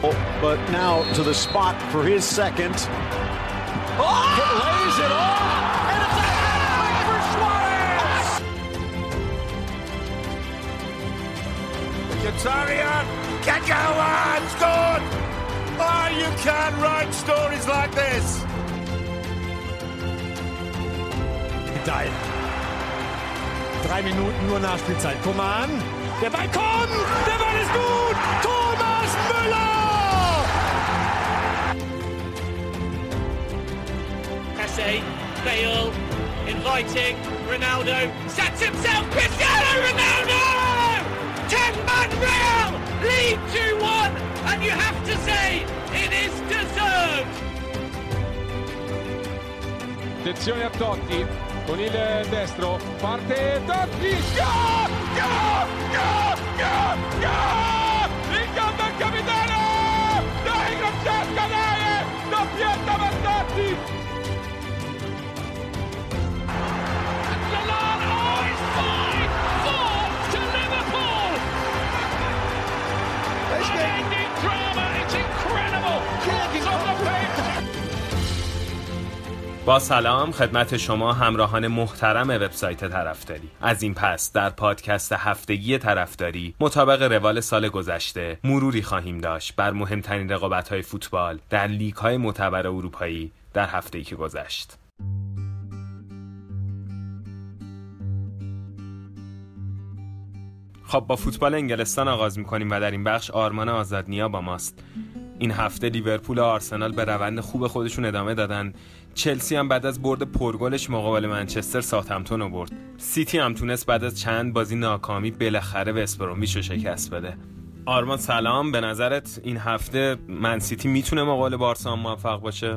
But now to the spot for his second. Oh! Lays it off, and it's a hat-trick for Suarez! Mkhitaryan, get going, scored! Oh, you can't write stories like this. Geil. 3 Minuten nur Nachspielzeit. Coman, der Ball kommt, der Ball ist gut, Thomas Müller! Messi, Bale, inviting, Ronaldo, sets himself, Cristiano Ronaldo! 10-man Real, lead 2-1, and you have to say, it is deserved! Attenzione a Totti, con il destro, parte Totti, il gol del capitano, dai Francesco, dai, doppietta per Totti! با سلام خدمت شما همراهان محترم وبسایت طرفداری. از این پس در پادکست هفتگی طرفداری مطابق روال سال گذشته مروری خواهیم داشت بر مهمترین رقابت‌های فوتبال در لیگ‌های معتبر اروپایی در هفته‌ای که گذشت. خب با فوتبال انگلستان آغاز می‌کنیم و در این بخش آرمان آزادنیا با ماست. این هفته لیورپول و آرسنال به روند خوب خودشون ادامه دادن. چلسی هم بعد از برد پرگلش مقابل منچستر ساوثهمپتون رو برد. سیتی هم تونست بعد از چند بازی ناکامی بالاخره وست برومیچ رو شکست بده. آرمان سلام، به نظرت این هفته من سیتی میتونه مقابل بارسا موفق باشه؟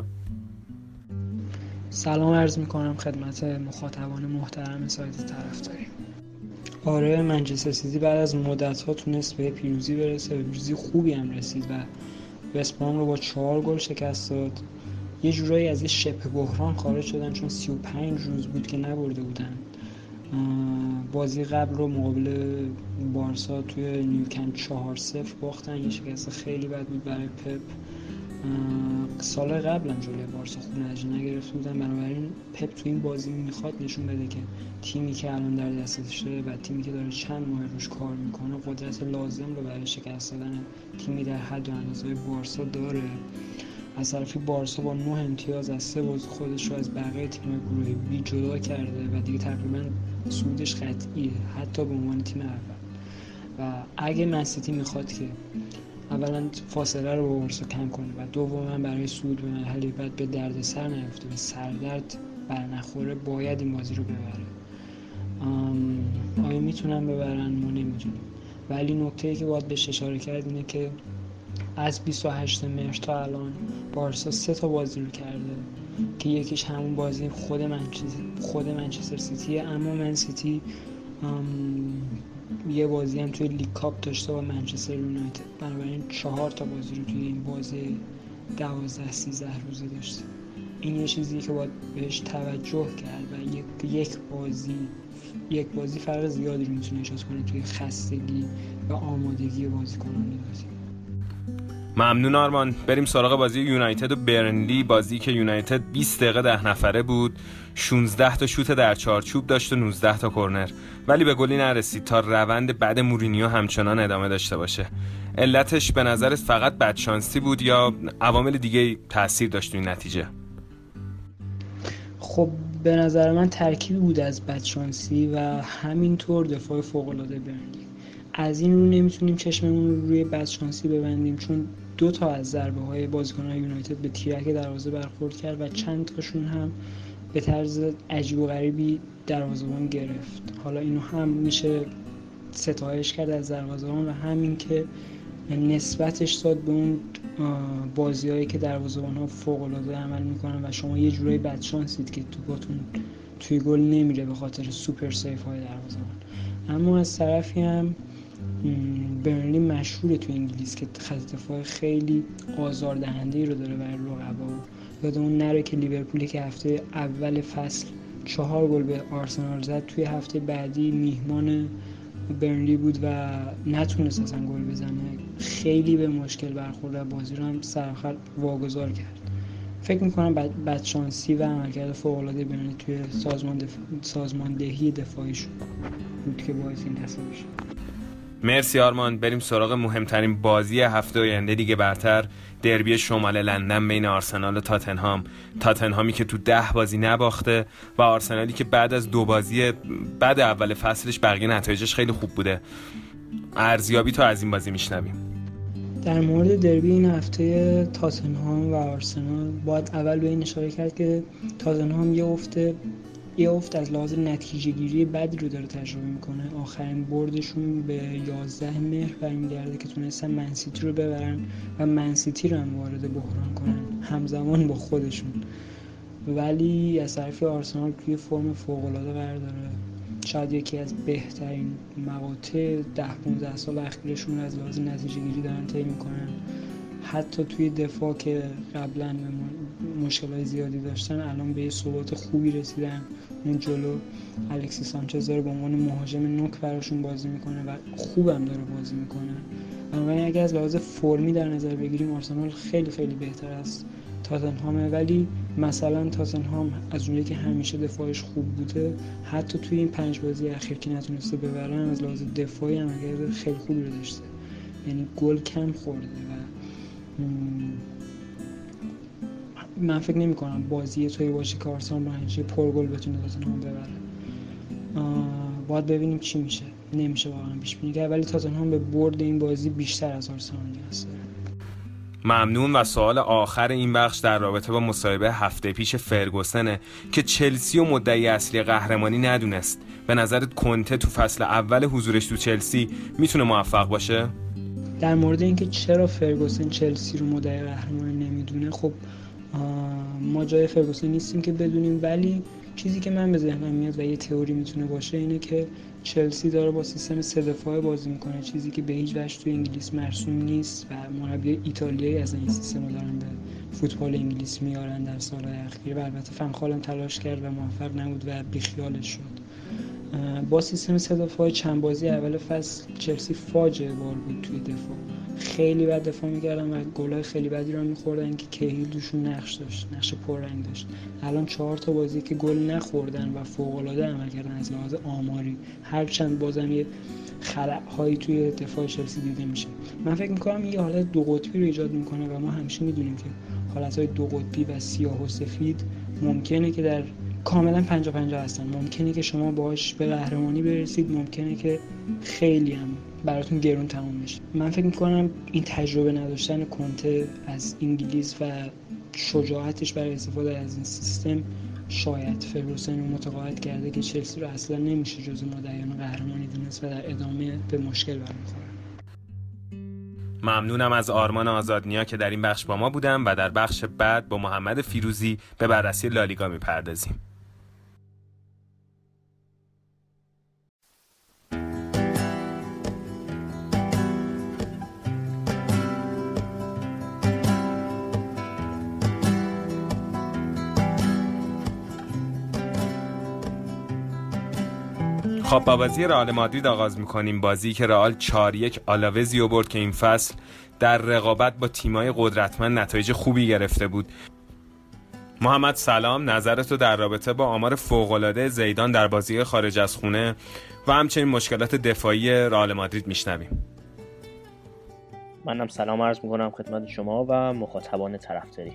سلام عرض میکنم خدمت مخاطبان محترم سایت طرفداری. آره، منچستر سیتی بعد از مدت‌ها تونست به پیروزی برسه، به پیروزی خوبی هم رسید و وست بروم رو با 4 گل شکست داد. یه جورایی از یه شبه بحران خارج شدن چون 35 روز بود که نبرده بودن. بازی قبل رو مقابل بارسا توی نیوکمپ 4-0 باختن، یه شکست خیلی بد بود برای پپ. سال قبل هم جلوی بارسا خوب نتیجه نگرفته بودن، بنابراین پپ تو این بازی میخواد نشون بده که تیمی که الان در دستشه و تیمی که داره چند ماه روش کار میکنه قدرت لازم رو برای شکست دادن تیمی در حد و اندازه بارسا داره. از طرفی بارسا با 9 امتیاز از 3 بازی خودش رو از بقیه تیم‌های گروه بی جدا کرده و دیگه تقریبا صعودش قطعیه، حتی به عنوان تیم اول. و اگه منسیتی میخواد که اولا فاصله رو با بارسا کم کنه و دوما برای صعود به مرحله بعد به دردسر نیفته، به سردرد برنخوره، باید این بازی رو ببره. آیا میتونن ببرن؟ ما نمیدونیم، ولی نکته‌ای که باید بهش اشاره کرد اینه که از 28 مهر تا الان بارسا 3 تا بازی رو کرده که یکیش همون بازی خود منچستر سیتیه، اما من سیتی یه بازی هم توی لیگ کاپ داشته با منچستر یونایتد، بنابراین 4 تا بازی رو توی این بازی 12-13 روزه داشته. این یه چیزیه که باید بهش توجه کرد و یک بازی فرق زیادی رو میتونه ایجاد کنه توی خستگی و آمادگی بازیکنان بازی. ممنون آرمان. بریم سراغ بازی یونایتد و برنلی. بازی که یونایتد 20 دقیقه 10 نفره بود، 16 تا شوت در چارچوب داشت و 19 تا کرنر، ولی به گلی نرسید تا روند بعد مورینیو همچنان ادامه داشته باشه. علتش به نظرت فقط بدشانسی بود یا عوامل دیگه تأثیر داشت توی نتیجه؟ خب به نظر من ترکیبی بود از بدشانسی و همینطور دفاع فوق‌العاده برنلی. از این رو نمیتونیم چشممون رو روی بدشانسی ببندیم، چون 2 تا از ضربه‌های بازیکن‌های یونایتد به تیرک دروازه برخورد کرد و چند تاشون هم به طرز عجیب و غریبی دروازه‌بان گرفت. حالا اینو هم میشه ستایش کرد از دروازه‌بان و همین که نسبتش داد به اون بازی‌هایی که دروازه‌بان‌ها فوق‌العاده عمل میکنن و شما یه جورایی بدشانسید که توپاتون توی گل نمیره به خاطر سوپر سیف‌های دروازه‌بان. اما از طرفی هم برنلی مشهوره تو انگلیس که خط دفاع خیلی آزاردهنده‌ای رو داره برای رقبا. یادمون نره که لیورپولی که هفته اول فصل 4 گل به آرسنال زد، توی هفته بعدی میهمان برنلی بود و نتونست اصلا گل بزنه. خیلی به مشکل برخورد، بازی رو هم سر آخر واگذار کرد. فکر میکنم بدشانسی و عملکرد فوق‌العاده برنلی توی سازماندهی دفاعیشون بود که باعث این تصمیم شد. مرسی آرمان. بریم سراغ مهمترین بازی هفته آینده لیگ برتر، دربی شمال لندن بین آرسنال و تاتنهامی که تو 10 بازی نباخته و آرسنالی که بعد از 2 بازی بعد اول فصلش بقیه نتایجش خیلی خوب بوده. ارزیابی تو از این بازی میشنویم. در مورد دربی این هفته تاتنهام و آرسنال باید اول به این اشاره کرد که تاتنهام یه افت از لحاظ نتیجه گیری بدی رو داره تجربه میکنه. آخرین بردشون به 11 مهر برمیگرده که تونستن منسیتی رو ببرن و منسیتی رو هم وارد بحران کنن همزمان با خودشون، ولی از طرف آرسنال توی فرم فوق‌العاده قرار داره. شاید یکی از بهترین مقاطع 10-15 سال اخیرشون از لحاظ نتیجه گیری دارن طی میکنن. حتی توی دفاع که قبلا مشکلات زیادی داشتن الان به یه ثبات خوبی رسیدن. اون جلو الکسی سانچز داره به عنوان مهاجم نوک براشون بازی میکنه و خوبم داره بازی میکنه. بنابراین اگه از لحاظ فرمی در نظر بگیریم آرسنال خیلی خیلی بهتر از تاتنهامه، ولی مثلا تاتنهام از اونجایی که همیشه دفاعش خوب بوده حتی توی این 5 بازی اخیر که نتونسته ببرن از لحاظ دفاعی هم اگر خیلی خوبی رو داشته، یعنی گل کم خورده و من فکر نمی کنم بازی توی باشه که آرسنال با همیشه پرگل بتونه تاتنهام ببره. باید ببینیم چی میشه. نمیشه واقعا پیش بینی کرد، ولی تاتنهام به برد این بازی بیشتر از آرسنال نیاز داره. ممنون. و سوال آخر این بخش در رابطه با مصاحبه هفته پیش فرگوسنه که چلسی و مدعی اصلی قهرمانی ندونست. به نظرت کنته تو فصل اول حضورش تو چلسی میتونه موفق باشه؟ در مورد اینکه چرا فرگوسن چلسی رو مدعی قهرمانی نمیدونه، خب ما جای فرگوسن نیستیم که بدونیم، ولی چیزی که من به ذهنم میاد و یه تئوری میتونه باشه اینه که چلسی داره با سیستم 3 دفاعه بازی میکنه، چیزی که به هیچ وجه توی انگلیس مرسوم نیست و مربی ایتالیایی از این سیستم رو دارن به فوتبال انگلیس میارن در سالهای اخیر و البته فنخال تلاش کرد و موفق نبود و بیخیالش شد. با سیستم 3 دفاعه چند بازی اول فصل چلسی فاجعه بار بود توی دفاع، خیلی بد دفاع میکردن و گلای خیلی بدی رو میخوردن که کهیل دوشون نقش پررنگ داشت. الان 4 تا بازی که گل نخوردن و فوق‌العاده عمل کردن از لحاظ آماری، هرچند بازم یه خلأهایی توی دفاع چلسی دیده میشه. من فکر میکنم یه حالت 2 قطبی رو ایجاد میکنه و ما همیشه میدونیم که حالتهای 2 قطبی و سیاه و سفید ممکنه که در کاملا 50-50 هستن. ممکنه که شما باهاش به قهرمانی برسید، ممکنه که خیلی هم براتون گرون تموم بشه. من فکر میکنم این تجربه نداشتن کنته از انگلیس و شجاعتش برای استفاده از این سیستم شاید فرگوسن رو متقاعد کرده که چلسی رو اصلا نمیشه جزو مدعیان قهرمانی دونست و در ادامه به مشکل برمیخوره. ممنونم از آرمان آزادنیا که در این بخش با ما بودن و در بخش بعد با محمد فیروزی به بررسی لالیگا میپردازیم. خب با بازی رئال مادرید آغاز میکنیم. بازی که رئال 4-1 آلاوزیو برد که این فصل در رقابت با تیم‌های قدرتمند نتایج خوبی گرفته بود. محمد سلام، نظرتو در رابطه با آمار فوق‌العاده زیدان در بازی خارج از خونه و همچنین مشکلات دفاعی رئال مادرید میشنویم. منم سلام عرض میکنم خدمت شما و مخاطبان طرفداری.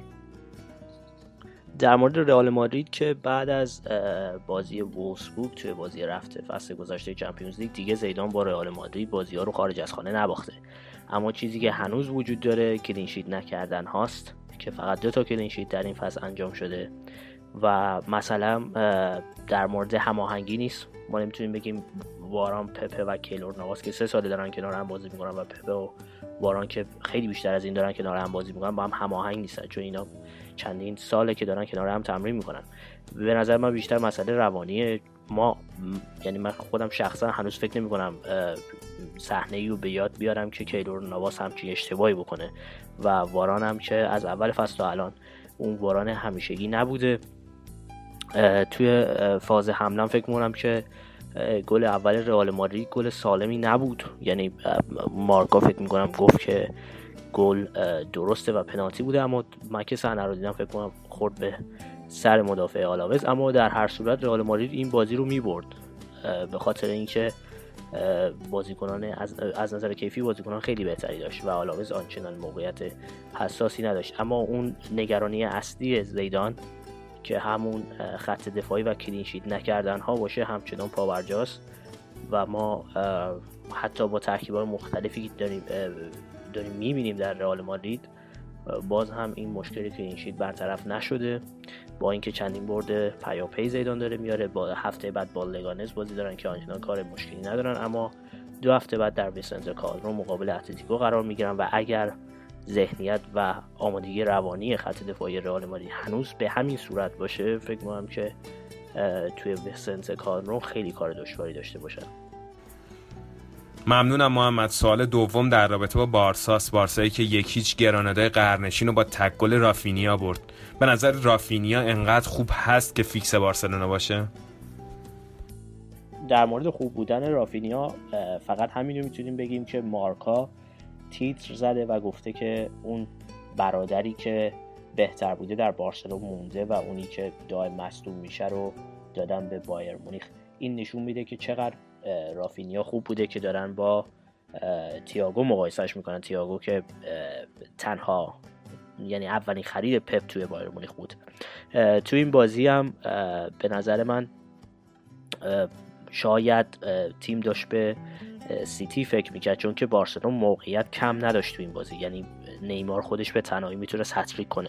در مورد رئال مادرید که بعد از بازی وولفسبورگ توی بازی رفته فصل گذشته چمپیونز لیگ دیگه زیدان با رئال مادرید بازی‌ها رو خارج از خانه نباخته، اما چیزی که هنوز وجود داره کلین شیت نکردن هاست که فقط 2 تا کلین شیت در این فصل انجام شده و مثلا در مورد هماهنگی نیست. ما نمیتونیم بگیم واران، پپه و کیلور نواس که 3 سال دارن کنار هم بازی میکنن و پپه و واران که خیلی بیشتر از این دارن کنار هم بازی میکنن با هم هماهنگ نیستن، چون اینا چندین ساله که دارن کنار هم تمرین میکنن. به نظر من بیشتر مسئله روانیه. ما یعنی من خودم شخصا هنوز فکر نمیکنم صحنه‌ای رو به یاد بیارم که کیلور نواس همچین اشتباهی بکنه و واران هم که از اول فصل تا الان اون واران همیشگی نبوده. توی فاز حمله فکر میکنم که گل اول رئال مادرید گل سالمی نبود، یعنی مارکا فکر میکنم گفت که گل درسته و پنالتی بوده، اما من که صحنه رو دیدم فکر کنم خورد به سر مدافع آلاوز. اما در هر صورت رئال مادرید این بازی رو میبرد به خاطر اینکه بازیکنان از نظر کیفی بازیکنان خیلی بهتری داشت و آلاوز آنچنان موقعیت حساسی نداشت. اما اون نگرانی اصلی زیدان که همون خط دفاعی و کلین شیت نکردن ها باشه همچنان پابرجاست و ما حتی با ترکیب‌های مختلفی که داریم می‌بینیم در رئال مادرید باز هم این مشکل کلین شیت برطرف نشده، با اینکه چندین برد پیاپی زیدان داره میاره. با هفته بعد با لگانز بازی دارن که آنچنان کار مشکلی ندارن، اما 2 هفته بعد در ویسنته کالدرون مقابل اتلتیکو قرار میگیرن و اگر ذهنیت و آمادگی روانی خط دفاعی رئال مادرید هنوز به همین صورت باشه، فکر می‌کنم که توی ویسنته کالدرون خیلی کار دشواری داشته باشن. ممنونم محمد. سوال دوم در رابطه با بارسایی که 1-0 گرانادای قرنشین رو با تک گل رافینیا برد. به نظر رافینیا انقدر خوب هست که فیکس بارسلونا باشه؟ در مورد خوب بودن رافینیا فقط همین رو میتونیم بگیم که مارکا تیتر زده و گفته که اون برادری که بهتر بوده در بارسلونا مونده و اونی که دائم مصدوم میشه رو دادن به بایر مونیخ. این نشون میده که چقدر رافینیا خوب بوده که دارن با تییاگو مقایسهش میکنن. تییاگو که تنها یعنی اولین خرید پپ توی بایر مونیخ بود. توی این بازی هم به نظر من شاید تیم داشت به سیتی فکر میکرد، چون که بارسلونا موقعیت کم نداشت تو این بازی، یعنی نیمار خودش به تنهایی میتونست هتریک کنه.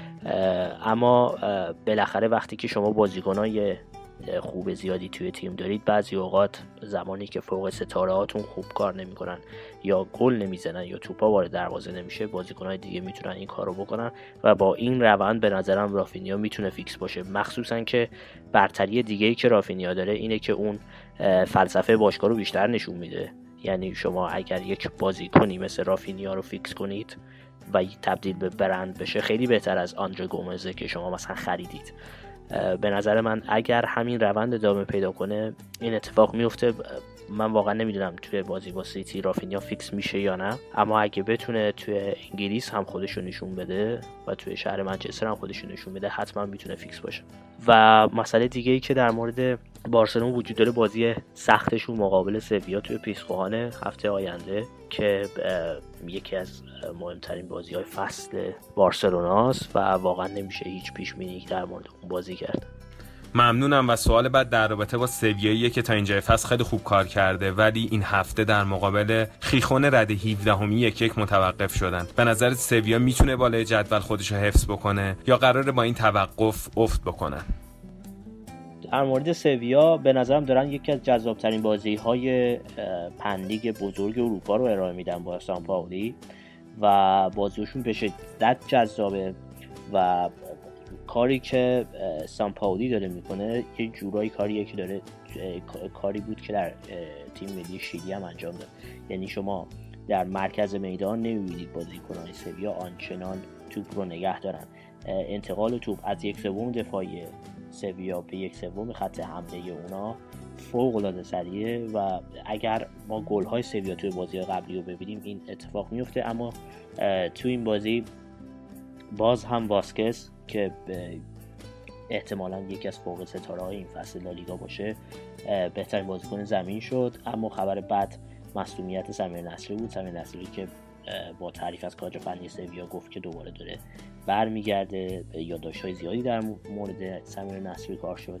اما بالاخره وقتی که شما بازیکنای خوب زیادی توی تیم دارید، بعضی اوقات زمانی که فوق ستاره هاتون خوب کار نمیکنن یا گل نمیزنن یا توپا وارد دروازه نمیشه، بازیکنای دیگه میتونن این کارو بکنن و با این روند به نظرم رافینیا میتونه فیکس باشه. مخصوصا که برتری دیگه‌ای که رافینیا داره اینه که اون فلسفه باشگاه رو بیشتر نشون میده. یعنی شما اگر یک بازیکنی مثل رافینیا رو فیکس کنید و تبدیل به برند بشه، خیلی بهتر از آندره گومزه که شما مثلا خریدید. به نظر من اگر همین روند ادامه پیدا کنه این اتفاق میفته. من واقعا نمیدونم توی بازی با سیتی رافینیا فیکس میشه یا نه، اما اگه بتونه توی انگلیس هم خودشو نشون بده و توی شهر منچستر هم خودشو نشون بده حتما میتونه فیکس باشه. و مسئله دیگه ای که در مورد بارسلونا وجود داره بازی سختشون مقابل سویا توی پیسخوان هفته آینده که یکی از مهمترین بازی‌های فصل بارسلوناست و واقعا نمیشه هیچ پیش‌بینی در مورد اون بازی کرد. ممنونم. و سوال بعد در رابطه با سویاییه که تا اینجای فصل خیلی خوب کار کرده ولی این هفته در مقابل خیخون رده 17 1-1 متوقف شدن. به نظر سویا میتونه بالای جدول خودش رو حفظ بکنه یا قراره با این توقف افت بکنن؟ در مورد سویا به نظرم دارن یکی از جذابترین بازی‌های پنلیگ بزرگ اروپا رو ارائه میدن با سامپائولی و بازیشون به شدت جذابه و کاری که سامپائولی داره میکنه یه جورایی کاریه که داره کاری بود که در تیم ملی شیلی هم انجام داد. یعنی شما در مرکز میدان نمیبینید بازیکنان سویا آنچنان توپ رو نگه دارن. انتقال توپ از 1/3 دفاعی سویا به 1/3 خط حمله اونا فوق العاده سریعه و اگر ما گل‌های سویا توی بازی قبلی رو ببینیم این اتفاق میفته. اما توی این بازی باز هم واسکس که احتمالاً یکی از فوق ستاره‌های این فصل لالیگا باشه بهترین بازیکن زمین شد. اما خبر بد مصدومیت سمیر نصری بود. سمیر نصری که با تعریف از کادر فنی سویا گفت که دوباره داره برمیگرده. یادداشت‌های زیادی در مورد سمیر نصری کار شد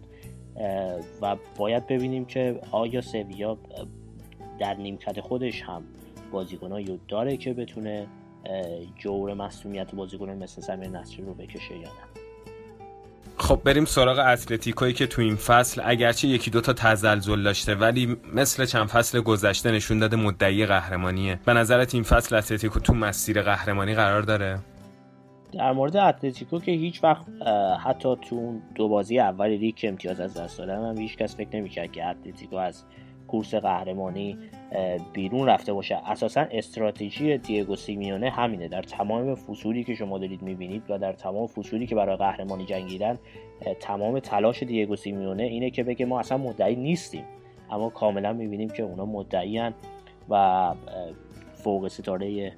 و باید ببینیم که آیا سویا در نیمکت خودش هم بازیکنایی داره که بتونه جور مصدومیت بازیکنان مثل سمیر نصری رو بکشه یا نه. خب بریم سراغ اتلتیکویی که تو این فصل اگرچه 1-2 تا تزلزل داشته ولی مثل چند فصل گذشته نشون داده مدعی قهرمانیه. به نظرت این فصل اتلتیکو تو مسیر قهرمانی قرار داره؟ در مورد اتلتیکو که هیچ وقت حتی تو اون 2 بازی اول لیگ که امتیاز از دست دادن هم هیچ کس فکر نمی‌کرد که اتلتیکو از کورس قهرمانی بیرون رفته باشه. اساسا استراتژی دیگو سیمیونه همینه. در تمام فصولی که شما دارید میبینید و در تمام فصولی که برای قهرمانی جنگیدن، تمام تلاش دیگو سیمیونه اینه که بگه ما اصلا مدعی نیستیم اما کاملا میبینیم که اونا مدعیان و فوق ستاره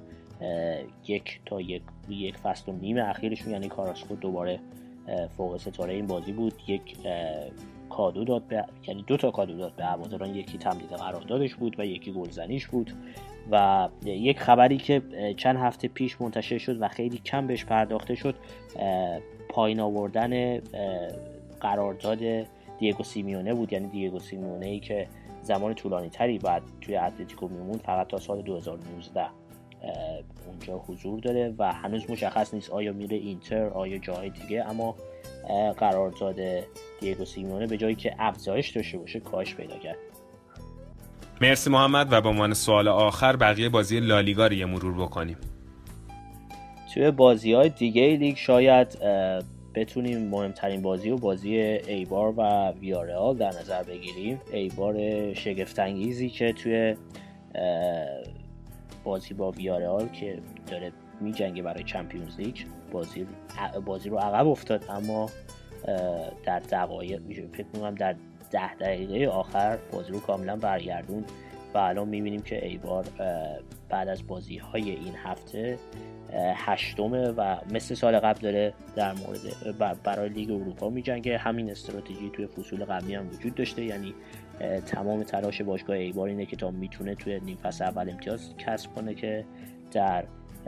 یک فصل و نیم اخیرشون یعنی کاراسکو دوباره فوق ستاره این بازی بود. یک کادو داد یعنی 2 تا کادو داد به هواداران، یکی تمدید قراردادش بود و یکی گلزنیش بود. و یک خبری که چند هفته پیش منتشر شد و خیلی کم بهش پرداخته شد، پایین آوردن قرارداد دیگو سیمیونه بود. یعنی دیگو سیمیونه‌ای که زمان طولانی تری بعد توی اتلتیکو میموند، فقط تا سال 2019 اونجا حضور داره و هنوز مشخص نیست آیا میره اینتر آیا جای دیگه. اما قرارداد دیگو سیمیونه به جایی که افزایش داشته باشه کاهش پیدا کرد. مرسی محمد. و به عنوان سوال آخر بقیه بازی لالیگا رو یه مرور بکنیم. توی بازی‌های دیگه لیگ شاید بتونیم مهمترین بازی ایبار و ویارئال در نظر بگیریم. ایبار شگفت‌انگیزی که توی بازی با ویارئال که داره می‌جنگه برای چمپیونز لیگ بازی رو عقب افتاد، اما در دقایق فکر می‌کنم در 10 دقیقه آخر بازی رو کاملا برگردون و الان می‌بینیم که ایبار بعد از بازی‌های این هفته 8م و مثل سال قبل داره در مورد برای لیگ اروپا می‌جنگه. همین استراتژی توی فصول قبلی هم وجود داشته، یعنی تمام تلاش باشگاه ایبار اینه که تا میتونه توی نیم فصل اول امتیاز کسب کنه که در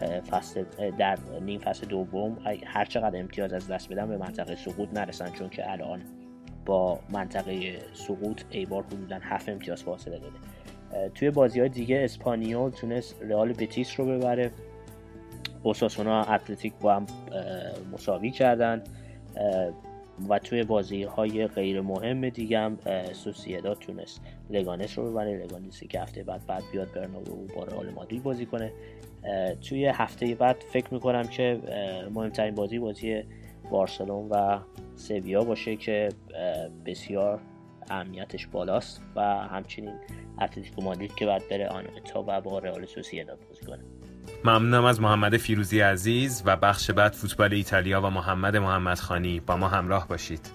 نیم فصل دوم هر چقدر امتیاز از دست بدن به منطقه سقوط نرسن، چون که الان با منطقه سقوط ایبار حدوداً 7 امتیاز فاصله داره. توی بازی‌های دیگه اسپانیول تونست رئال بتیس رو ببره، اوساسونا اتلتیک با هم مساوی کردن و توی بازی‌های غیر مهم دیگه هم سوسییداد تونست لگانس رو ببره. لگانسی که هفته بعد بیاد برنابئو با رئال مادرید بازی کنه. توی هفته بعد فکر می‌کنم که مهمترین بازی بارسلون و سویا باشه که بسیار اهمیتش بالاست و همچنین اتلتیکو مادرید که بعد بره آنوتا و با رئال سوسییداد بازی کنه. ممنونم از محمد فیروزی عزیز و بخش بعد فوتبال ایتالیا و محمد محمدخانی. با ما همراه باشید.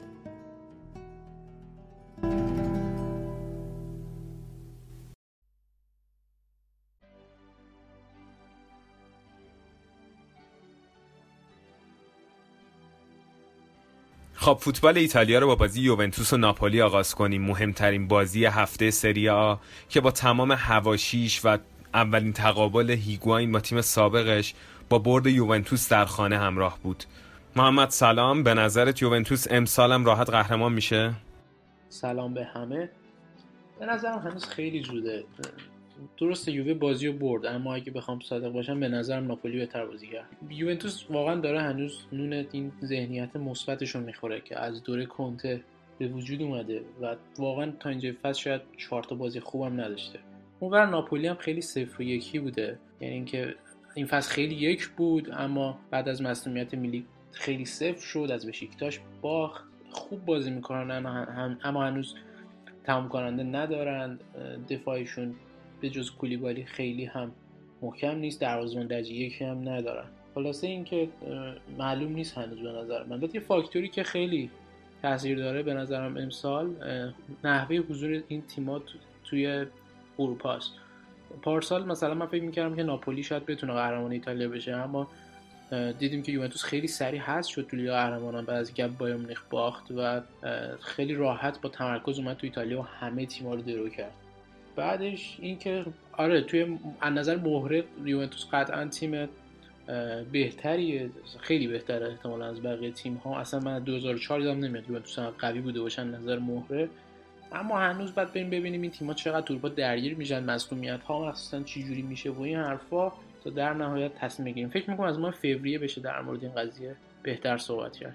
خب فوتبال ایتالیا رو با بازی یوونتوس و ناپولی آغاز کنیم. مهمترین بازی هفته سری آ که با تمام حواشیش و اولین تقابل هیگواین با تیم سابقش با برد یوونتوس در خانه همراه بود. محمد سلام، به نظرت یوونتوس امسالم راحت قهرمان میشه؟ سلام به همه. به نظرم هنوز خیلی زوده. درسته یووه بازی رو برد، اما اگه بخوام صادق باشم به نظرم ناپولی بهتر بازی کرد. یوونتوس واقعا داره هنوز نون این ذهنیت مثبتش رو میخوره که از دوره کنته به وجود اومده و واقعا تا اینجای فصل شاید 4 تا بازی خوبم نداشته. اونور ناپولی هم خیلی 0-1 بوده، یعنی اینکه این فصل خیلی 1 بود اما بعد از مصونیت میلیک خیلی 0 شد، از بشیکتاش باخت. خوب بازی میکنن اما هنوز تمام کننده ندارن. دفاعشون به جز کولیبالی خیلی هم محکم نیست، دروازه‌بان درجه 1 هم ندارن. خلاصه این که معلوم نیست هنوز به نظر من. البته یه فاکتوری که خیلی تاثیر داره به نظرم امسال نحوه حضور این تیم‌ها توی اروپا است. پارسال مثلا من فکر می‌کردم که ناپولی شاید بتونه قهرمان ایتالیا بشه، اما دیدیم که یوونتوس خیلی سریع حذف شد توی لیگ قهرمانان بعد از اینکه بایر مونیخ باخت و خیلی راحت با تمرکز اومد تو ایتالیا و همه تیم‌ها رو درو کرد. بعدش اینکه آره توی از نظر مهره یوونتوس قطعا تیم بهتریه، خیلی بهتره احتمالاً از بقیه تیم‌ها. اصلا من 2004 یادم نمیاد یوونتوس قوی بوده باشن نظر مهره، اما هنوز باید بریم ببینیم این تیم‌ها چقدر اروپا درگیر میشن، مصونیت‌ها مخصوصاً چه جوری میشه و این حرفا تا در نهایت تصمیم بگیریم. فکر می‌کنم از ماه فوریه بشه در مورد این قضیه بهتر صحبت کرد.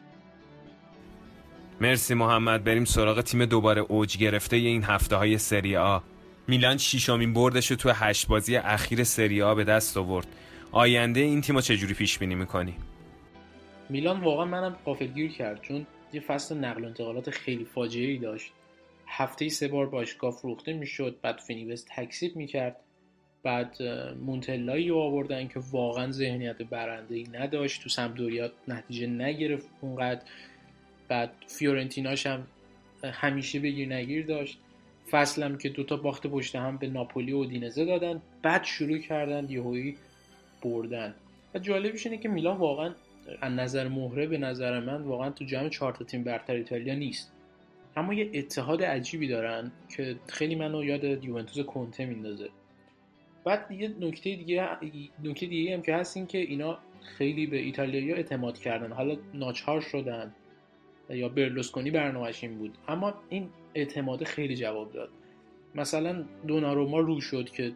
مرسی محمد. بریم سراغ تیم دوباره اوج گرفته این هفته‌های سری آ. میلان 6مین بردش رو تو 8 بازی اخیر سری آ به دست آورد. آینده این تیمو چجوری پیش بینی می‌کنی؟ میلان واقعا منم غافلگیر کرد، چون یه فصل نقل و انتقالات خیلی فاجعه‌ای داشت. هفته‌ای 3 بار باشگاه فروخته میشد، بعد فینیوس تکسیب میکرد، بعد مونتلایی رو آوردن که واقعا ذهنیت برنده‌ای نداشت، تو سمپدوریا نتیجه نگرفت اونقدر، بعد فیورنتیناش هم همیشه بگیر نگیر داشت. فصلم که 2 باخت پشت هم به ناپولی و اودینزه دادن، بعد شروع کردن یهویی بردن. و جالبش اینه که میلان واقعا از نظر مهره به نظر من واقعا تو جمع 4 تیم برتر ایتالیا نیست، اما یه اتحاد عجیبی دارن که خیلی منو یاد یوونتوس کنته میندازه. بعد یه نکته دیگه هم که هست این که اینا خیلی به ایتالیایی‌ها اعتماد کردن، حالا ناچار شدن یا برلوسکونی برنامه‌اش این بود، اما این اعتماد خیلی جواب داد. مثلا دوناروما رو شد که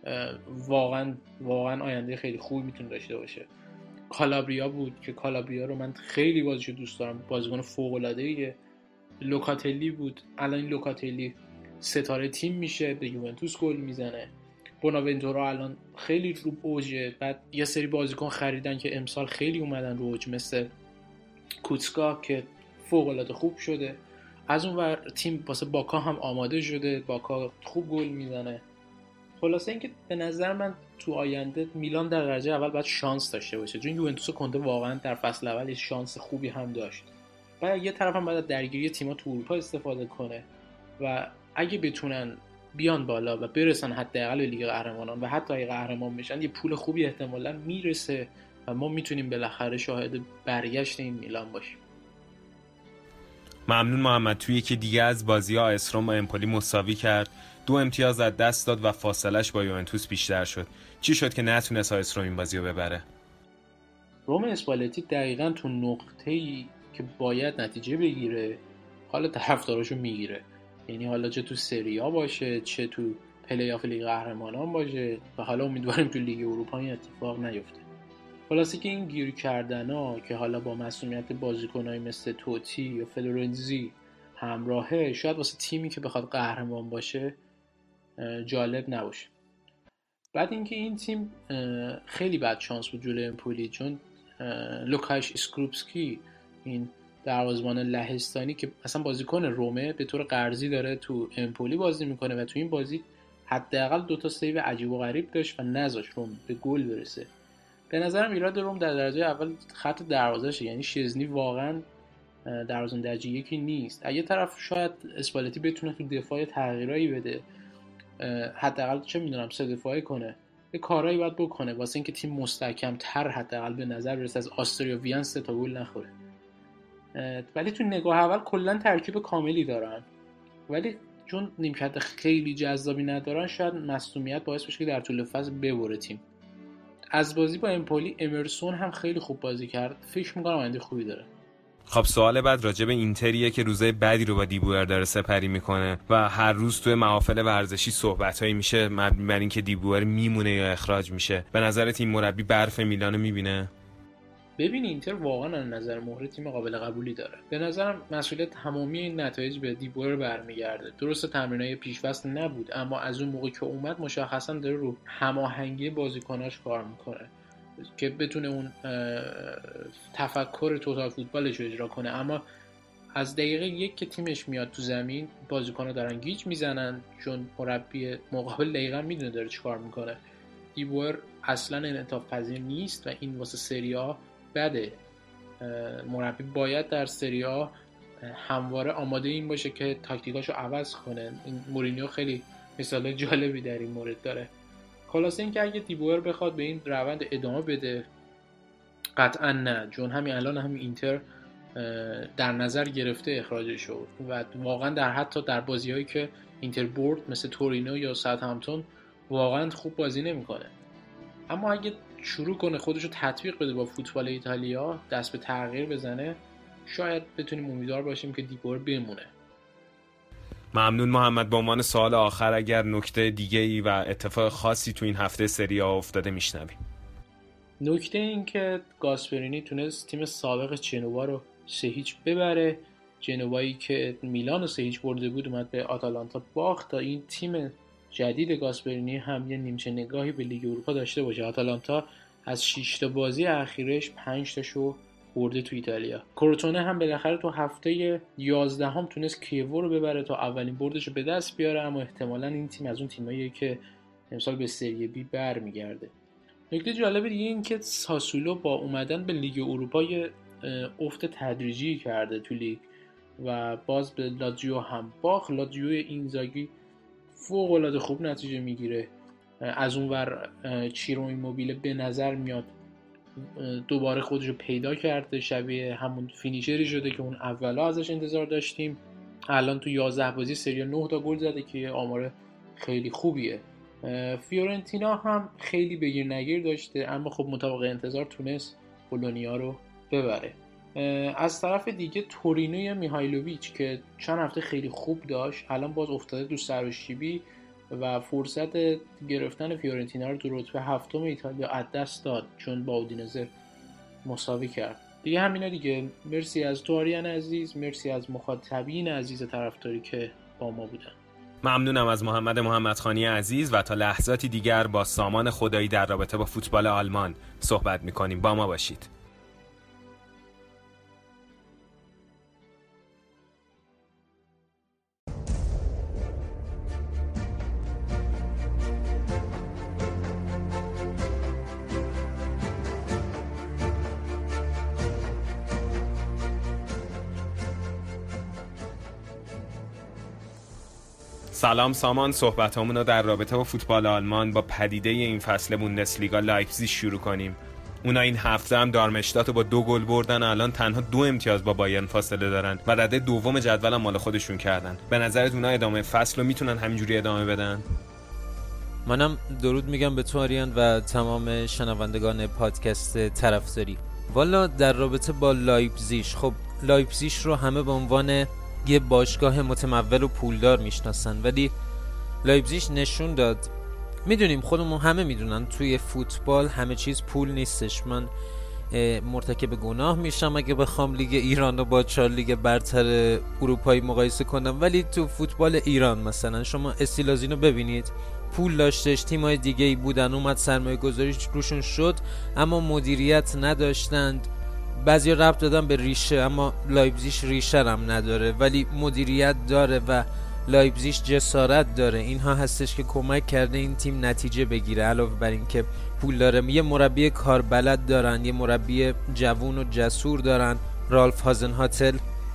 واقعا آینده خیلی خوبی میتونه داشته باشه. کالابریا بود که کالابریا رو من خیلی بازیشو دوست دارم، بازیکن فوق‌العاده‌ایه. لوکاتلی بود، الان این لوکاتلی ستاره تیم میشه، به یوونتوس گل میزنه. بوناونتورا الان خیلی رو اوجه. بعد یه سری بازیکن خریدن که امسال خیلی اومدن رو اوج، مثل کوتسکا که فوق‌العاده خوب شده. از اون ور تیم واسه باکا هم آماده شده، باکا خوب گل میزنه. خلاصه اینکه به نظر من تو آینده میلان در درجه اول باید شانس داشته باشه، چون یوونتوس کنته واقعا در فصل اول شانس خوبی هم داشت. بعد یه طرف هم باید درگیری تیم‌ها تو اروپا استفاده کنه و اگه بتونن بیان بالا و برسن حداقل به لیگ قهرمانان و حتی اگه قهرمان بشن یه پول خوبی احتمالاً میرسه و ما میتونیم بالاخره شاهد برگشت این میلان باشیم. ممنون محمد. توی یکی دیگه از بازی‌ها AS روم با امپولی مساوی کرد، 2 امتیاز از دست داد و فاصله‌اش با یوونتوس بیشتر شد. چی شد که نتونست AS روم این بازیو ببره؟ روم اسپالتی دقیقاً تو نقطه‌ای که باید نتیجه بگیره حالا طرفداراشو میگیره، یعنی حالا چه تو سری آ باشه چه تو پلی آف لیگ قهرمانان باشه و حالا امیدواریم تو لیگ اروپا این اتفاق نیفته. خلاصه که این گیر کردنا که حالا با مسئولیت بازیکنایی مثل توتی یا فلورنزی همراهه شاید واسه تیمی که بخواد قهرمان باشه جالب نباشه. بعد اینکه این تیم خیلی بد شانس بود جلوی امپولی، چون لوکاش اسکروپسکی این دروازه‌بان لهستانی که اصلا بازیکن رومه به طور قرضی داره تو امپولی بازی میکنه و تو این بازی حداقل 2 سیو عجیب و غریب داشت و نذاشت روم به گل برسه. به نظرم ایراد روم در درجه اول خط دروازه‌شه، یعنی شزنی واقعا دروازه‌بان درجه یکی نیست. از یه طرف شاید اسپالتی بتونه تو دفاع تغییرایی بده، حداقل چه میدونم 3 دفاعی کنه، یه کارایی باید بکنه واسه اینکه تیم مستحکم‌تر حداقل به نظر برسه، از آستریا وین 3 گل نخوره. ولی تو نگاه اول کلا ترکیب کاملی دارن، ولی چون نیمکت خیلی جذابی ندارن شاید مصدومیت باعث بشه که در طول فصل ببره تیم. از بازی با امپولی امرسون هم خیلی خوب بازی کرد، فکر می‌کنم آینده خوبی داره. خب سوال بعد راجع به اینتریه که روزای بعدی رو با دیبوئر داره سپری میکنه و هر روز توی محافل ورزشی صحبتایی میشه مبنی بر اینکه دیبوئر میمونه یا اخراج میشه. به نظرت این مربی برف میلانو میبینه؟ ببین اینتر واقعا از نظر مهره تیم قابل قبولی داره. به نظرم مسئولیت تمامی این نتایج به دیبوئر برمیگرده. درسته تمرینای پیش‌فصل نبود، اما از اون موقع که اومد مشخصا داره رو هماهنگی بازیکناش کار میکنه که بتونه اون تفکر توتال فوتبالش رو اجرا کنه. اما از دقیقه 1 که تیمش میاد تو زمین بازیکن‌ها دارن گیج میزنن، چون مربی مقابل دقیقاً میدونه داره چیکار میکنه. دیبوئر اصلا انعطاف پذیر نیست و این واسه سری آ بده. مربی باید در سری آ همواره آماده این باشه که تاکتیکاشو عوض کنه. مورینیو خیلی مثال جالبی در این مورد داره. خلاصه اینکه اگه دیبوئر بخواد به این روند ادامه بده قطعا نه، چون همین الان همین اینتر در نظر گرفته اخراجش شد و واقعا در حتی در بازی‌هایی که اینتر برد مثل تورینو یا ساوثهمپتون واقعا خوب بازی نمی‌کنه. اما اگه شروع کنه خودشو تطبیق بده با فوتبال ایتالیا، دست به تغییر بزنه، شاید بتونیم امیدوار باشیم که دیبوئر بمونه. ممنون محمد. به عنوان سوال آخر اگر نکته دیگه‌ای و اتفاق خاصی تو این هفته سری آ افتاده میشنویم. نکته این که گاسپرینی تونست تیم سابق جنوا رو 3-0 ببره. جنوایی که میلان رو 3-0 برده بود اومد به آتالانتا باخت تا این تیم جدید گاسپرینی هم یه نیمچه نگاهی به لیگ اروپا داشته باشه. آتالانتا از 6 تا بازی اخیرش 5 تاشو برده تو ایتالیا. کروتونه هم بالاخره تو هفته 11 هم تونست کیوو رو ببره تا اولین بردش رو به دست بیاره، اما احتمالاً این تیم از اون تیماییه که امسال به سری بی برمیگرده. نکته جالب دیگه این که ساسولو با اومدن به لیگ اروپا یه افت تدریجی کرده تو لیگ و باز به لاتزیو هم باخت. لاتزیو اینزاگی فوق‌العاده خوب نتیجه میگیره. از اون ور چیرو ایموبیله به نظر میاد دوباره خودش رو پیدا کرده، شبیه همون فینیشری شده که اون اولا ازش انتظار داشتیم. الان تو 11 بازی سری 9 تا گل زده که آمار خیلی خوبیه. فیورنتینا هم خیلی بگیر نگیر داشته اما خب مطابق انتظار تونست بولونیا رو ببره. از طرف دیگه تورینوی میهایلوویچ که چند هفته خیلی خوب داشت الان باز افتاده تو سراشیبی و فرصت گرفتن فیورنتینا رو تو رتبه هفتم ایتالیا از دست داد چون با اودینزه مساوی کرد. دیگه همینا دیگه. مرسی از تو آریان عزیز، مرسی از مخاطبین عزیز طرفداری که با ما بودن. ممنونم از محمدخانی عزیز و تا لحظاتی دیگر با سامان خدایی در رابطه با فوتبال آلمان صحبت می‌کنیم. با ما باشید. سلام سامان، صحبتامون رو در رابطه با فوتبال آلمان با پدیده این فصل بوندسلیگا لایپزیگ شروع کنیم. اونا این هفته هم دارمشتات رو با 2 گل بردن، الان تنها 2 امتیاز با بایرن فاصله دارن و رده دوم جدول هم مال خودشون کردن. به نظرت اونا ادامه فصل رو میتونن همینجوری ادامه بدن؟ منم درود میگم به تو آریان و تمام شنوندگان پادکست طرفداری. والا در رابطه با لایپزیگ، خب لایپزیگ رو همه به عنوان یه باشگاه متمول و پولدار میشناسن ولی لایپزیگ نشون داد، میدونیم خودمون همه میدونن توی فوتبال همه چیز پول نیستش. من مرتکب گناه میشم اگه بخوام لیگ ایران رو با 4 لیگ برتر اروپایی مقایسه کنم، ولی تو فوتبال ایران مثلا شما استیلازینو ببینید، پول داشتش، تیمای دیگه ای بودن اومد سرمایه گذاری روشون شد اما مدیریت نداشتند. بعضی ربط دادن به ریشه اما لایپزیگ ریشه هم نداره ولی مدیریت داره و لایپزیگ جسارت داره. اینها هستش که کمک کرده این تیم نتیجه بگیره. علاوه بر این که پول داره، یه مربی کاربلد دارن، یه مربی جوون و جسور دارن، رالف هازنهاتل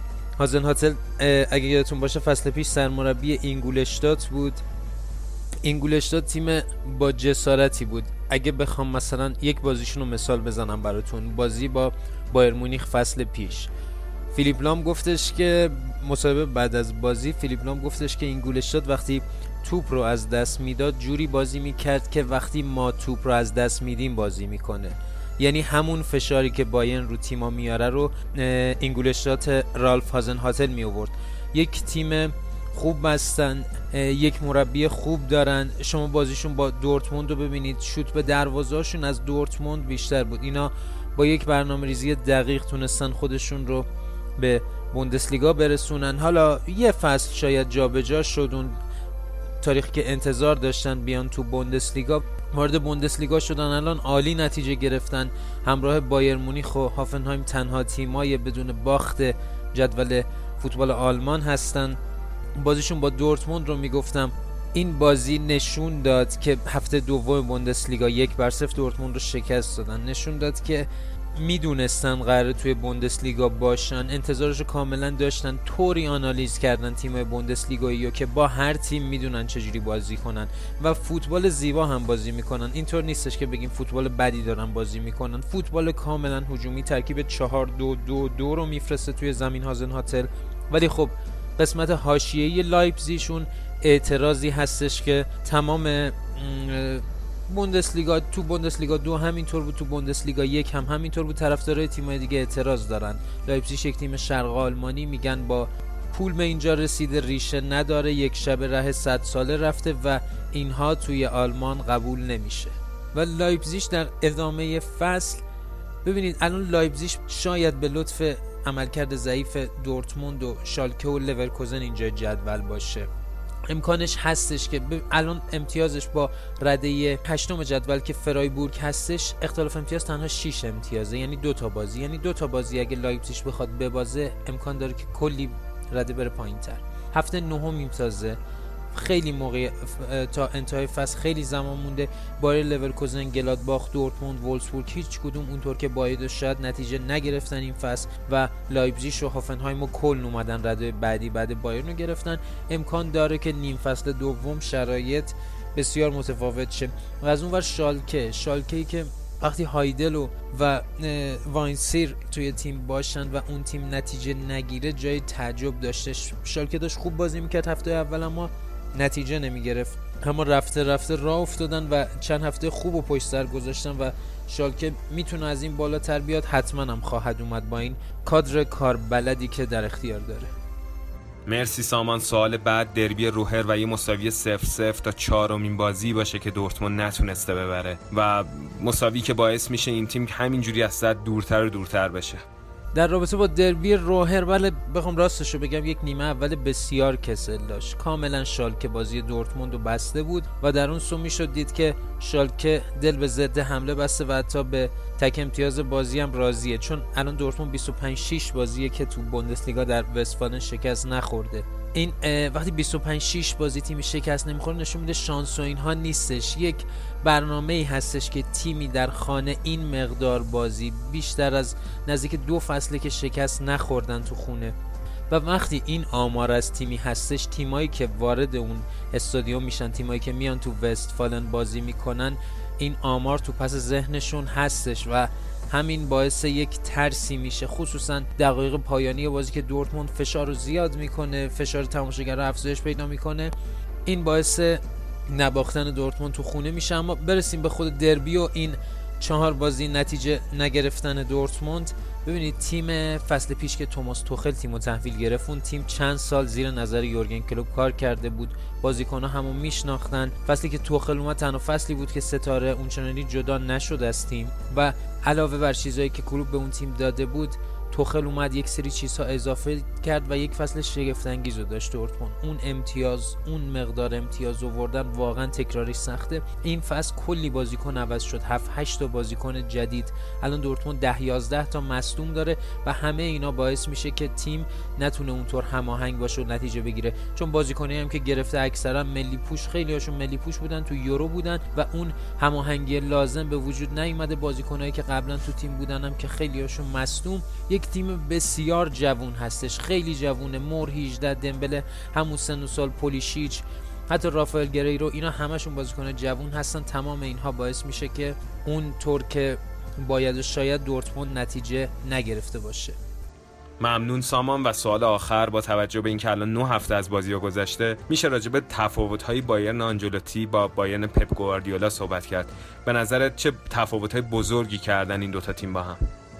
اگه یادتون باشه فصل پیش سرمربی اینگولشتات بود. اینگولشتات تیم با جسارتی بود. اگه بخوام مثلا یک بازیشون رو مثال بزنم براتون، بازی با بایر مونیخ فصل پیش، فیلیپ لام گفتش که مصاحبه بعد از بازی فیلیپ لام گفتش که اینگولشتات وقتی توپ رو از دست میداد جوری بازی میکرد که وقتی ما توپ رو از دست میدیم بازی میکنه. یعنی همون فشاری که بایرن رو تیما میاره رو اینگولشتات رالف هازنهاتل می آورد. یک تیم خوب بستن، یک مربی خوب دارن. شما بازیشون با دورتموند رو ببینید، شوت به دروازه‌شون از دورتموند بیشتر بود. اینا با یک برنامه‌ریزی دقیق تونستن خودشون رو به بوندسلیگا برسونن. حالا یه فصل شاید جابجا شد، اون تاریخی که انتظار داشتن بیان تو بوندسلیگا وارد بوندسلیگا شدن، الان عالی نتیجه گرفتن. همراه بایر مونیخ و هافنهایم تنها تیمای بدون باخت جدول فوتبال آلمان هستن. بازیشون با دورتموند رو میگفتم، این بازی نشون داد که هفته دوم بوندسلیگا 1-0 دورتموند رو شکست دادن. نشون داد که میدونستن قراره توی بوندسلیگا باشن، انتظارش رو کاملا داشتن، طوری آنالیز کردن تیم‌های بوندسلیگایی که با هر تیم میدونن چجوری بازی کنن و فوتبال زیبا هم بازی میکنن. اینطور نیستش که بگیم فوتبال بدی دارن بازی میکنن، فوتبال کاملا هجومی ترکیب 4-2-2-2 رو میفرسته توی زمین هازنهاتل. ولی خب قسمت حاشیه‌ای لایپزیگشون اعتراضی هستش که تمام بوندسلیگا، تو بوندسلیگا 2 همینطور بود، تو بوندسلیگا 1 هم همینطور بود، طرفدارای تیم‌های دیگه اعتراض دارن. لایپزیگ یک تیم شرق آلمانی، میگن با پول به اینجا رسیده، ریشه نداره، یک شب ره 100 ساله رفته و اینها توی آلمان قبول نمیشه. و لایپزیگ در ادامه فصل ببینید الان لایپزیگ شاید به لطف عملکرد ضعیف دورتموند و شالکه و لورکوزن اینجا جدول باشه، امکانش هستش که الان امتیازش با رده 8 جدول که فرایبورگ هستش اختلاف امتیاز تنها 6 امتیازه، یعنی 2 تا بازی، یعنی 2 تا بازی اگه لایپزیگ بخواد ببازه امکان داره که کلی رده بره پایین‌تر. هفته 9 تازه خیلی موقع تا انتهای فصل خیلی زمان مونده. بایر لورکوزن، گلادباخ، دورتموند، وولفسبورگ هیچ کدوم اونطور که باید شاید نتیجه نگرفتن این فصل و لایپزیگ و هافنهایم و کلن اومدن رده بعد بایرن رو گرفتن. امکان داره که نیم فصل دوم شرایط بسیار متفاوت شه. و از اونور شالکه‌ای که وقتی هایدل و واینسیر توی تیم باشن و اون تیم نتیجه نگیره جای تعجب داشتش. شالکه داشت خوب بازی میکرد هفته اول اما نتیجه نمیگرفت، اما رفته راه افتادن و چند هفته خوب و پشت سر گذاشتن و شالکه میتونه از این بالاتر بیاد. حتما هم خواهد اومد با این کادر کاربلدی که در اختیار داره. مرسی سامان. سوال بعد دربی روهر و یه مساوی 0-0 تا 4مین بازی باشه که دورتموند نتونسته ببره و مساوی که باعث میشه این تیم همینجوری از صد دورتر و دورتر بشه. در رابطه با دربی روهر، ولی بخوام راستشو بگم یک نیمه اول بسیار کسل داشت. کاملا شالکه بازی دورتموند رو بسته بود و در اون سو میشد دید که شالکه دل به ضد حمله بسته و حتی به تک امتیاز بازی هم راضیه، چون الان دورتموند 25-6 بازیه که تو بوندسلیگا در وستفالن شکست نخورده. این وقتی 25-6 بازی تیمی شکست نمیخوره نشون میده شانس و اینها نیستش. یک برنامه‌ای هستش که تیمی در خانه این مقدار بازی بیشتر از نزدیک 2 فصله که شکست نخوردن تو خونه و وقتی این آمار از تیمی هستش، تیمایی که وارد اون استادیوم میشن، تیمایی که میان تو وستفالن بازی میکنن، این آمار تو پس ذهنشون هستش و همین باعث یک ترسی میشه، خصوصا دقایق پایانی بازی که دورتموند فشار رو زیاد میکنه، فشار تماشاگر رو افزایش پیدا میکنه. این باعث نباختن دورتموند تو خونه میشه. اما برسیم به خود دربی و این 4 بازی نتیجه نگرفتن دورتموند. ببینید تیم فصل پیش که توماس توخل تیمو تحویل گرفت، اون تیم چند سال زیر نظر یورگن کلوپ کار کرده بود، بازیکن‌ها همو میشناختن. فصلی که توخل اومد تنها فصلی بود که ستاره اونچنانی جدا نشد از تیم و علاوه بر چیزایی که کلوپ به اون تیم داده بود، توخل اومد یک سری چیزها اضافه کرد و یک فصل شگفت انگیز رو داشت دورتموند. اون مقدار امتیاز آوردن واقعا تکراری سخته. این فصل کلی بازیکن عوض شد، 7-8 تا بازیکن جدید. الان دورتموند 10-11 تا مصدوم داره و همه اینا باعث میشه که تیم نتونه اونطور هماهنگ باشه و نتیجه بگیره، چون بازیکنایی هم که گرفته اکثرا ملی پوش، خیلی هاشون ملی پوش بودن، تو یورو بودن و اون هماهنگی لازم به وجود نیومده. بازیکنایی که قبلا تو تیم بودن هم که خیلی هاشون مصدوم. یک تیم بسیار جوون هستش، خیلی جوونه. مور 18، دمبله همون سن و سال، پولیشیچ، حتی رافائل گریرو، اینا همشون بازیکن جوون هستن. تمام اینها باعث میشه که اون طور که باید شاید دورتموند نتیجه نگرفته باشه. ممنون سامان. و سوال آخر، با توجه به اینکه الان 9 هفته از بازی گذشته، میشه راجع به تفاوت‌های بایرن آنجلوتی با بایرن پپ گواردیولا صحبت کرد. به نظرت چه تفاوت‌های بزرگی کردن این دوتا تیم با هم؟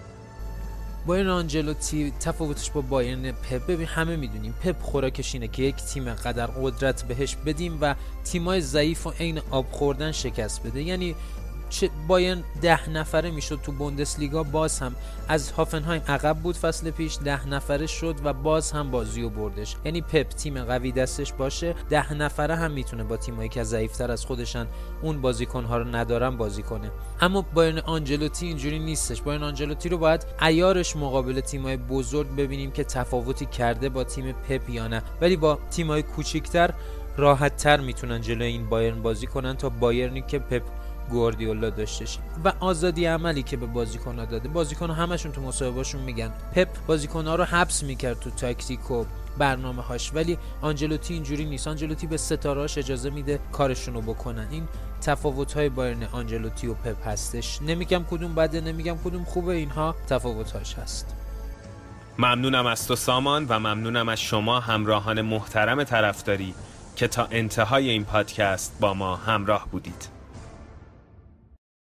بایرن آنجلوتی تفاوتش با بایرن پپ، ببین همه میدونیم پپ خوراکش اینه که یک تیم قدر قدرت بهش بدیم و تیمای ضعیف و عین آب خوردن شکست بده. یعنی بایرن 10 نفره میشد تو بوندسلیگا، باز هم از هافنهایم عقب بود فصل پیش، 10 نفره شد و باز هم بازیو بردش. یعنی پپ تیم قوی دستش باشه 10 نفره هم میتونه با تیمایی که ضعیفتر از خودشن، اون بازیکن‌ها رو ندارن، بازی کنه. اما بایرن آنجلوتی اینجوری نیستش. بایرن آنجلوتی رو باید عیارش مقابل تیمای بزرگ ببینیم که تفاوتی کرده با تیم پپ یا نه، ولی با تیمای کوچیک‌تر راحت‌تر میتونن جلوی این بایرن بازی کنن تا بایرنی که پپ گواردیولا داشتش و آزادی عملی که به بازیکن‌ها داده. بازیکن‌ها همشون تو مصاحبه‌شون میگن پپ بازیکن‌ها رو حبس میکرد تو تاکتیک و برنامه‌هاش، ولی آنجلوتی اینجوری نیست. آنجلوتی به ستاره‌هاش اجازه میده کارشون رو بکنن. این تفاوت‌های بین آنجلوتی و پپ هستش. نمیگم کدوم بده، نمیگم کدوم خوبه، اینها تفاوت‌هاش هست. ممنونم از تو سامان و ممنونم از شما همراهان محترم طرفداری که تا انتهای این پادکست با ما همراه بودید.